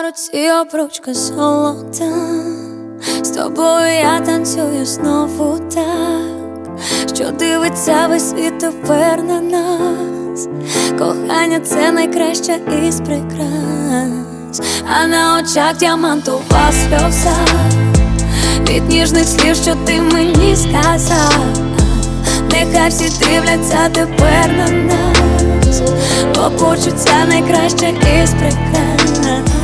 руці обручка золота, з тобою я танцюю знову так, що дивиться весь світ тепер на нас. Кохання — це найкраща із прикрас, а на очах діамантова сльоза від ніжних слів, що ти мені сказав. Нехай всі дивляться тепер на нас, бо почуття найкраще із прикрас.